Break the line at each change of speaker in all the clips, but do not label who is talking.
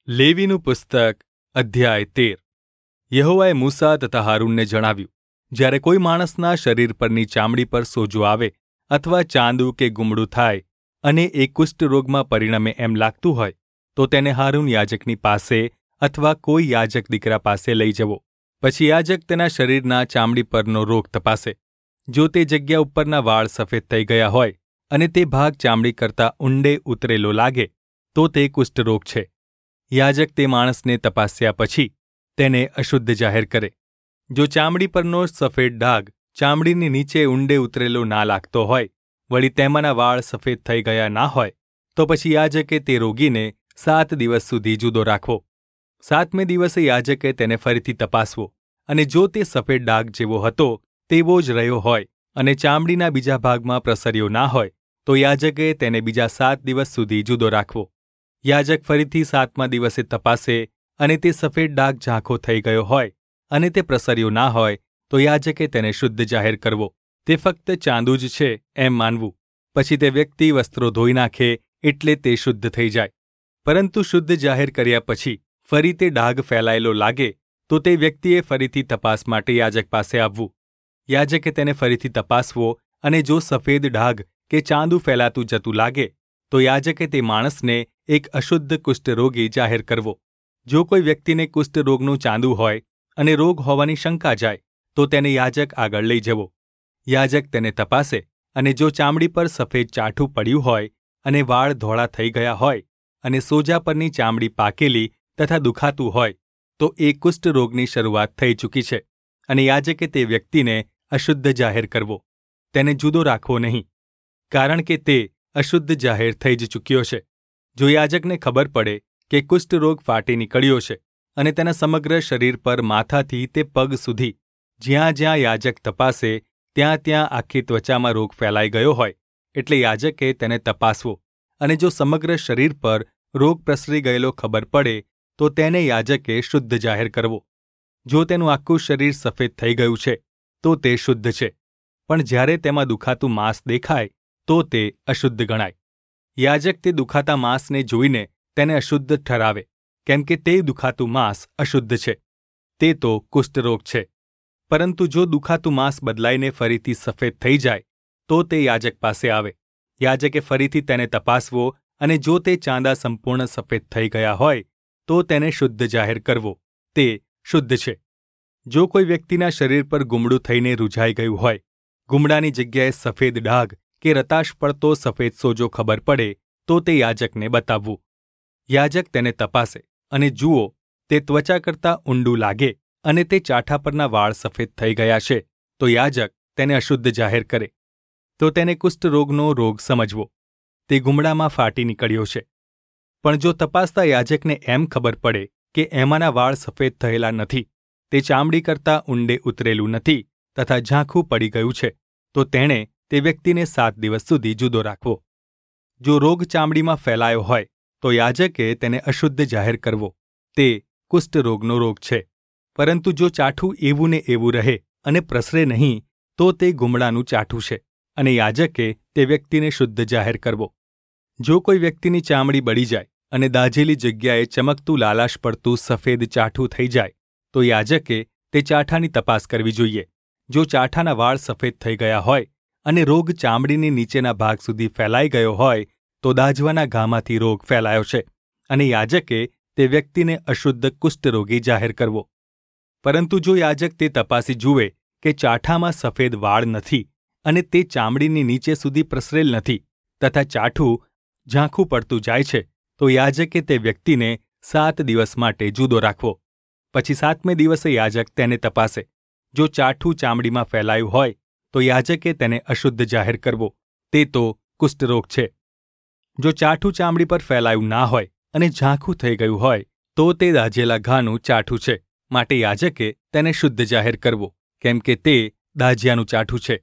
લેવીનું પુસ્તક અધ્યાય 13 યહોવાએ મૂસા તથા હારૂનને જણાવ્યું, જ્યારે કોઈ માણસના શરીર પરની ચામડી પર સોજો આવે અથવા ચાંદુ કે ગુમડું થાય અને એ કુષ્ઠરોગમાં પરિણમે એમ લાગતું હોય, તો તેને હારૂન યાજકની પાસે અથવા કોઈ યાજક દીકરા પાસે લઈ જવો. પછી યાજક તેના શરીરના ચામડી પરનો રોગ તપાસે. જો તે જગ્યા ઉપરના વાળ સફેદ થઈ ગયા હોય અને તે ભાગ ચામડી કરતાં ઊંડે ઉતરેલો લાગે, તો તે કુષ્ઠરોગ છે. યાજક તે માણસને તપાસ્યા પછી તેને અશુદ્ધ જાહેર કરે. જો ચામડી પરનો સફેદ ડાઘ ચામડીની નીચે ઊંડે ઉતરેલો ના લાગતો હોય, વળી તેમાંના વાળ સફેદ થઈ ગયા ના હોય, તો પછી યાજકે તે રોગીને 7 દિવસ સુધી જુદો રાખવો. 7મે દિવસે યાજકે તેને ફરીથી તપાસવો, અને જો તે સફેદ ડાઘ જેવો હતો તેવો જ રહ્યો હોય અને ચામડીના બીજા ભાગમાં પ્રસર્યો ના હોય, તો યાજકે તેને બીજા 7 દિવસ સુધી જુદો રાખવો. યાજક ફરીથી 7મા દિવસે તપાસે અને તે સફેદ ડાઘ ઝાંખો થઈ ગયો હોય અને તે પ્રસર્યો ના હોય, તો યાજકે તેને શુદ્ધ જાહેર કરવો. તે ફક્ત ચાંદુ જ છે એમ માનવું. પછી તે વ્યક્તિ વસ્ત્રો ધોઈ નાખે એટલે તે શુદ્ધ થઈ જાય. પરંતુ શુદ્ધ જાહેર કર્યા પછી ફરી તે ડાઘ ફેલાયેલો લાગે, તો તે વ્યક્તિએ ફરીથી તપાસ માટે યાજક પાસે આવવું. યાજકે તેને ફરીથી તપાસવો, અને જો સફેદ ડાઘ કે ચાંદુ ફેલાતું જતું લાગે, તો યાજકે તે માણસને એક અશુદ્ધ કુષ્ઠરોગી જાહેર કરવો. જો કોઈ વ્યક્તિને કુષ્ઠરોગનું ચાંદુ હોય અને રોગ હોવાની શંકા જાય, તો તેને યાજક આગળ લઈ જવો. યાજક તેને તપાસે, અને જો ચામડી પર સફેદ ચાઠું પડ્યું હોય અને વાળ ધોળા થઈ ગયા હોય અને સોજા પરની ચામડી પાકેલી તથા દુખાતું હોય, તો એ કુષ્ઠરોગની શરૂઆત થઈ ચૂકી છે, અને યાજકે તે વ્યક્તિને અશુદ્ધ જાહેર કરવો. તેને જુદો રાખવો નહીં, કારણ કે તે અશુદ્ધ જાહેર થઈ જ ચૂક્યો છે. જો યાજકને ખબર પડે કે કુષ્ઠરોગ ફાટી નીકળ્યો છે અને તેના સમગ્ર શરીર પર માથાથી તે પગ સુધી જ્યાં જ્યાં યાજક તપાસે ત્યાં ત્યાં આખી ત્વચામાં રોગ ફેલાઈ ગયો હોય, એટલે યાજકે તેને તપાસવો, અને જો સમગ્ર શરીર પર રોગ પ્રસરી ગયેલો ખબર પડે, તો તેને યાજકે શુદ્ધ જાહેર કરવો. જો તેનું આખું શરીર સફેદ થઈ ગયું છે, તો તે શુદ્ધ છે, પણ જ્યારે તેમાં દુખાતું માંસ દેખાય, તો તે અશુદ્ધ ગણાય. યાજક તે દુખાતા માંસને જોઈને તેને અશુદ્ધ ઠરાવે, કેમ કે તે દુખાતું માંસ અશુદ્ધ છે. તે તો કુષ્ઠરોગ છે. પરંતુ જો દુખાતું માંસ બદલાઈને ફરીથી સફેદ થઈ જાય, તો તે યાજક પાસે આવે. યાજકે ફરીથી તેને તપાસવો, અને જો તે ચાંદા સંપૂર્ણ સફેદ થઈ ગયા હોય, તો તેને શુદ્ધ જાહેર કરવો. તે શુદ્ધ છે. જો કોઈ વ્યક્તિના શરીર પર ગુમડું થઈને રૂઝાઈ ગયું હોય, ગુમડાની જગ્યાએ સફેદ ડાઘ કે રતાશ પડતો સફેદ સોજો ખબર પડે, તો તે યાજકને બતાવવું. યાજક તેને તપાસે અને જુઓ તે ત્વચા કરતાં ઊંડું લાગે અને તે ચાઠા પરના વાળ સફેદ થઈ ગયા છે, તો યાજક તેને અશુદ્ધ જાહેર કરે. તો તેને કુષ્ઠરોગનો રોગ સમજવો. તે ગુમડામાં ફાટી નીકળ્યો છે. પણ જો તપાસતા યાજકને એમ ખબર પડે કે એમાંના વાળ સફેદ થયેલા નથી, તે ચામડી કરતાં ઊંડે ઉતરેલું નથી તથા ઝાંખું પડી ગયું છે, તો તેણે તે વ્યક્તિને 7 દિવસ સુધી જુદો રાખવો. જો રોગ ચામડીમાં ફેલાયો હોય, તો યાજકે તેને અશુદ્ધ જાહેર કરવો. તે કુષ્ઠરોગનો રોગ છે. પરંતુ જો ચાઠું એવું ને એવું રહે અને પ્રસરે નહીં, તો તે ગુમડાનું ચાઠું છે, અને યાજકે તે વ્યક્તિને શુદ્ધ જાહેર કરવો. જો કોઈ વ્યક્તિની ચામડી બળી જાય અને દાઝેલી જગ્યાએ ચમકતું લાલાશ પડતું સફેદ ચાઠું થઈ જાય, તો યાજકે તે ચાઠાની તપાસ કરવી જોઈએ. જો ચાઠાના વાળ સફેદ થઈ ગયા હોય અને રોગ ચામડીની નીચેના ભાગ સુધી ફેલાઈ ગયો હોય, તો દાઝવાના ઘામાંથી રોગ ફેલાયો છે, અને યાજકે તે વ્યક્તિને અશુદ્ધ કુષ્ઠરોગી જાહેર કરવો. પરંતુ જો યાજક તે તપાસી જુએ કે ચાઠામાં સફેદ વાળ નથી અને તે ચામડીની નીચે સુધી પ્રસરેલ નથી તથા ચાઠું ઝાંખું પડતું જાય છે, તો યાજકે તે વ્યક્તિને 7 દિવસ માટે જુદો રાખવો. પછી 7મે દિવસે યાજક તેને તપાસે. જો ચાઠું ચામડીમાં ફેલાયું હોય, તો યાજકે તેને અશુદ્ધ જાહેર કરવો. તે તો કુષ્ઠરોગ છે. જો ચાઠું ચામડી પર ફેલાયું ના હોય અને ઝાંખું થઈ ગયું હોય, તો તે દાઝેલા ઘાનું ચાઠું છે, માટે યાજકે તેને શુદ્ધ જાહેર કરવો, કેમ કે તે દાઝિયાનું ચાઠું છે.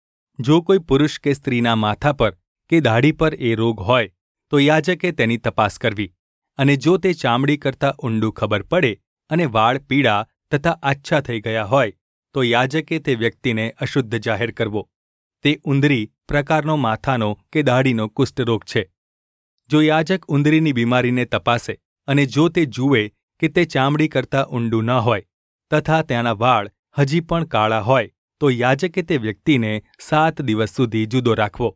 જો કોઈ પુરુષ કે સ્ત્રીના માથા પર કે દાઢી પર એ રોગ હોય, તો યાજકે તેની તપાસ કરવી, અને જો તે ચામડી કરતાં ઊંડું ખબર પડે અને વાળ પીળા તથા આછા થઈ ગયા હોય, તો યાજકે તે વ્યક્તિને અશુદ્ધ જાહેર કરવો. તે ઉંદરી પ્રકારનો માથાનો કે દાઢીનો કુષ્ઠરોગ છે. જો યાજક ઉંદરીની બીમારીને તપાસે અને જો તે જુએ કે તે ચામડી કરતાં ઊંડું ન હોય તથા તેના વાળ હજી પણ કાળા હોય તો યાજકે તે વ્યક્તિને 7 દિવસ સુધી જુદો રાખવો.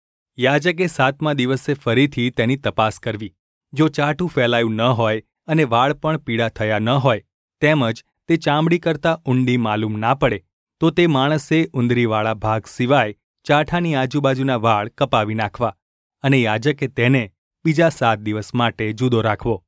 યાજકે 7મા દિવસે ફરીથી તેની તપાસ કરવી. જો ચાટું ફેલાયું ન હોય અને વાળ પણ પીળા થયા ન હોય તેમજ તે ચામડી કરતાં ઊંડી માલુમ ના પડે તો તે માણસે ઉંદરીવાળા ભાગ સિવાય ચાઠાની આજુબાજુના વાળ કપાવી નાખવા અને યાજકે તેને બીજા 7 દિવસ માટે જુદો રાખવો.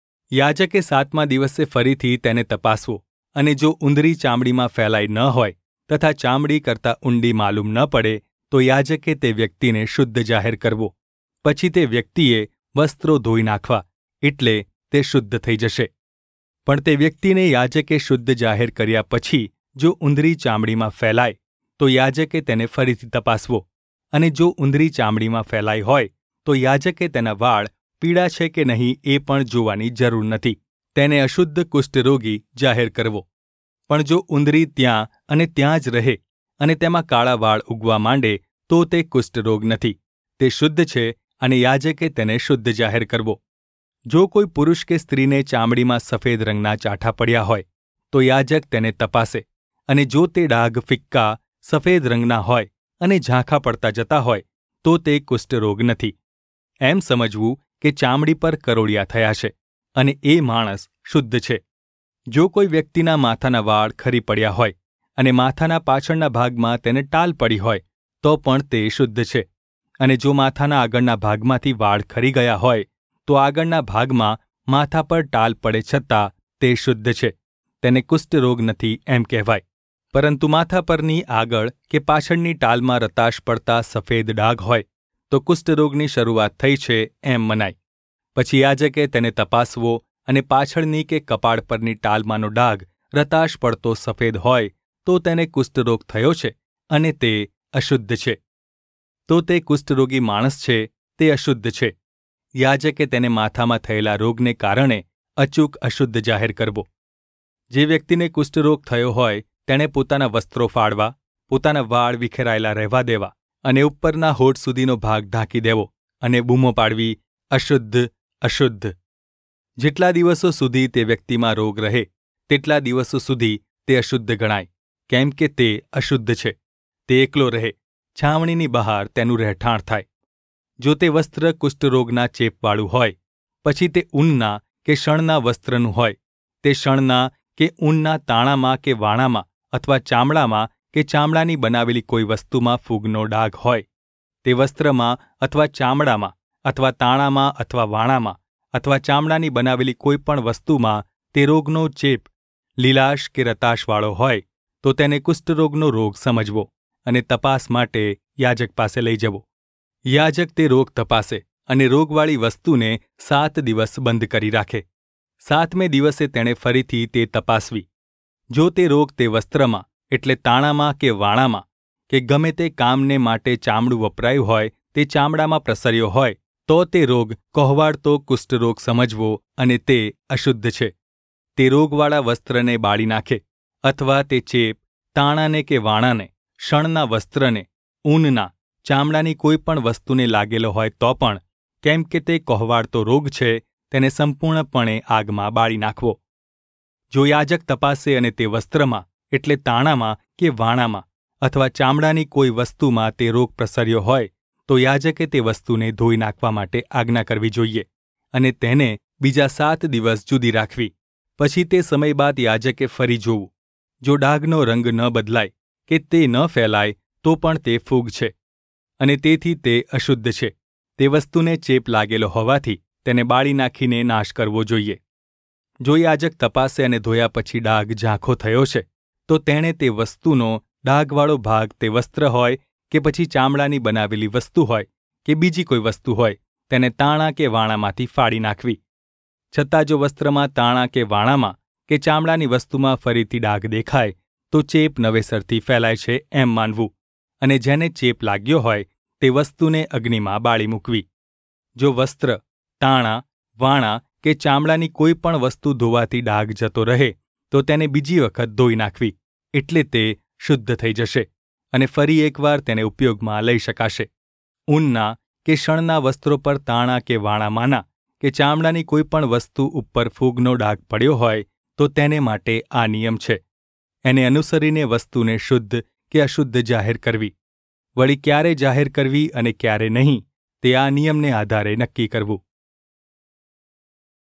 યાજકે 7મા દિવસે ફરીથી તેને તપાસવો અને જો ઉંદરી ચામડીમાં ફેલાઈ ન હોય તથા ચામડી કરતાં ઊંડી માલુમ ન પડે તો યાજકે તે વ્યક્તિને શુદ્ધ જાહેર કરવો. પછી તે વ્યક્તિએ વસ્ત્રો ધોઈ નાખવા એટલે તે શુદ્ધ થઈ જશે. પણ તે વ્યક્તિને યાજકે શુદ્ધ જાહેર કર્યા પછી જો ઉંદરી ચામડીમાં ફેલાય તો યાજકે તેને ફરીથી તપાસવો અને જો ઉંદરી ચામડીમાં ફેલાઈ હોય તો યાજકે તેના વાળ પીળા છે કે નહીં એ પણ જોવાની જરૂર નથી. તેને અશુદ્ધ કુષ્ઠરોગી જાહેર કરવો. પણ જો ઉંદરી ત્યાં અને ત્યાં જ રહે અને તેમાં કાળા વાળ ઉગવા માંડે તો તે કુષ્ઠરોગ નથી, તે શુદ્ધ છે અને યાજકે તેને શુદ્ધ જાહેર કરવો. જો કોઈ પુરુષ કે સ્ત્રીને ચામડીમાં સફેદ રંગના ચાઠા પડ્યા હોય તો યાજક તેને તપાસે અને જો તે ડાઘ ફિક્કા સફેદ રંગના હોય અને ઝાંખા પડતા જતા હોય તો તે કુષ્ઠરોગ નથી. એમ સમજવું કે ચામડી પર કરોળિયા થયા છે અને એ માણસ શુદ્ધ છે. જો કોઈ વ્યક્તિના માથાના વાળ ખરી પડ્યા હોય અને માથાના પાછળના ભાગમાં તેને ટાલ પડી હોય તો પણ તે શુદ્ધ છે. અને જો માથાના આગળના ભાગમાંથી વાળ ખરી ગયા હોય તો આગળના ભાગમાં માથા પર ટાલ પડે છતાં તે શુદ્ધ છે. તેને કુષ્ઠરોગ નથી એમ કહેવાય. પરંતુ માથા પરની આગળ કે પાછળની ટાલમાં રતાશ પડતા સફેદ ડાઘ હોય તો કુષ્ઠરોગની શરૂઆત થઈ છે એમ મનાય. પછી યાજકે તેને તપાસવો અને પાછળની કે કપાળ પરની ટાલમાંનો ડાઘ રતાશ પડતો સફેદ હોય તો તેને કુષ્ઠરોગ થયો છે અને તે અશુદ્ધ છે. તો તે કુષ્ઠરોગી માણસ છે, તે અશુદ્ધ છે. યાજકે તેને માથામાં થયેલા રોગને કારણે અચૂક અશુદ્ધ જાહેર કરવો. જે વ્યક્તિને કુષ્ઠરોગ થયો હોય તેણે પોતાના વસ્ત્રો ફાડવા, પોતાના વાળ વિખેરાયેલા રહેવા દેવા અને ઉપરના હોઠ સુધીનો ભાગ ઢાંકી દેવો અને બૂમો પાડવી, અશુદ્ધ, અશુદ્ધ. જેટલા દિવસો સુધી તે વ્યક્તિમાં રોગ રહે તેટલા દિવસો સુધી તે અશુદ્ધ ગણાય, કેમ કે તે અશુદ્ધ છે. તે એકલો રહે, છાવણીની બહાર તેનું રહેઠાણ થાય. જો તે વસ્ત્ર કુષ્ઠરોગના ચેપવાળું હોય પછી તે ઊનના કે શણના વસ્ત્રનું હોય, તે શણના કે ઊનના તાણામાં કે વાણામાં અથવા ચામડામાં કે ચામડાની બનાવેલી કોઈ વસ્તુમાં ફૂગનો ડાઘ હોય, તે વસ્ત્રમાં અથવા ચામડામાં અથવા તાણામાં અથવા વાણામાં અથવા ચામડાની બનાવેલી કોઈ પણ વસ્તુમાં તે રોગનો ચેપ લીલાશ કે રતાશવાળો હોય તો તેને કુષ્ઠરોગનો રોગ સમજવો અને તપાસ માટે યાજક પાસે લઈ જવો. યાજક તે રોગ તપાસે અને રોગવાળી વસ્તુને 7 દિવસ બંધ કરી રાખે. 7મે દિવસે તેણે ફરીથી તે તપાસવી. જો તે રોગ તે વસ્ત્રમાં એટલે તાણામાં કે વાણામાં કે ગમે તે કામને માટે ચામડું વપરાયું હોય તે ચામડામાં પ્રસર્યો હોય તો તે રોગ કોહવાડતો કુષ્ઠરોગ સમજવો અને તે અશુદ્ધ છે. તે રોગવાળા વસ્ત્રને બાળી નાખે અથવા તે ચેપ તાણાને કે વાણાને, શણના વસ્ત્રને, ઊનના, ચામડાની કોઈ પણ વસ્તુને લાગેલો હોય તો પણ, કેમ કે તે કોહવાડતો રોગ છે, તેને સંપૂર્ણપણે આગમાં બાળી નાખવો. જો યાજક તપાસે અને તે વસ્ત્રમાં એટલે તાણામાં કે વાણામાં અથવા ચામડાની કોઈ વસ્તુમાં તે રોગ પ્રસર્યો હોય તો યાજકે તે વસ્તુને ધોઈ નાખવા માટે આજ્ઞા કરવી જોઈએ અને તેને બીજા 7 દિવસ જુદી રાખવી. પછી તે સમય બાદ યાજકે ફરી જોવું. જો ડાઘનો રંગ ન બદલાય કે તે ન ફેલાય તો પણ તે ફૂગ છે અને તેથી તે અશુદ્ધ છે. તે વસ્તુને ચેપ લાગેલો હોવાથી તેને બાળી નાખીને નાશ કરવો જોઈએ. જો યાજક તપાસે અને ધોયા પછી ડાઘ ઝાંખો થયો છે તો તેણે તે વસ્તુનો ડાઘવાળો ભાગ તે વસ્ત્ર હોય કે પછી ચામડાની બનાવેલી વસ્તુ હોય કે બીજી કોઈ વસ્તુ હોય તેને તાણા કે વાણામાંથી ફાડી નાખવી. છતાં જો વસ્ત્રમાં તાણા કે વાણામાં કે ચામડાની વસ્તુમાં ફરીથી ડાઘ દેખાય તો ચેપ નવેસરથી ફેલાય છે એમ માનવું અને જેને ચેપ લાગ્યો હોય તે વસ્તુને અગ્નિમાં બાળી મૂકવી. જો વસ્ત્ર, તાણા, વાણા કે ચામડાની કોઈ પણ વસ્તુ ધોવાથી ડાઘ જતો રહે તો તેને બીજી વખત ધોઈ નાખવી એટલે તે શુદ્ધ થઈ જશે અને ફરી એકવાર તેને ઉપયોગમાં લઈ શકાશે. ઊનના કે શણના વસ્ત્રો પર તાણા કે વાણામાંના કે ચામડાની કોઈ પણ વસ્તુ ઉપર ફૂગનો ડાઘ પડ્યો હોય તો તેને માટે આ નિયમ છે. એને અનુસરીને વસ્તુને શુદ્ધ કે અશુદ્ધ જાહેર કરવી. વળી ક્યારે જાહેર કરવી અને ક્યારે નહીં તે આ નિયમને આધારે નક્કી કરવું.